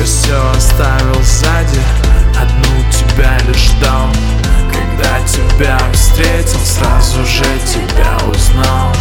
Я все оставил сзади, одну тебя лишь ждал. Когда тебя встретил, сразу же тебя узнал.